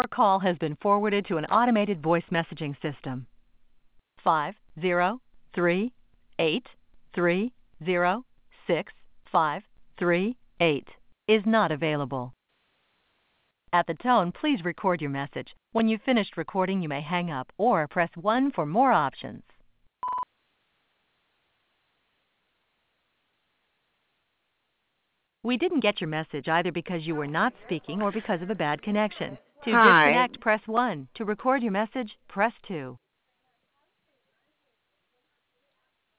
Your call has been forwarded to an automated voice messaging system. 503-830-6538 is not available. At the tone, please record your message. When you've finished recording, you may hang up or press 1 for more options. We didn't get your message either because you were not speaking or because of a bad connection. To Hi. disconnect, press 1. To record your message, press 2.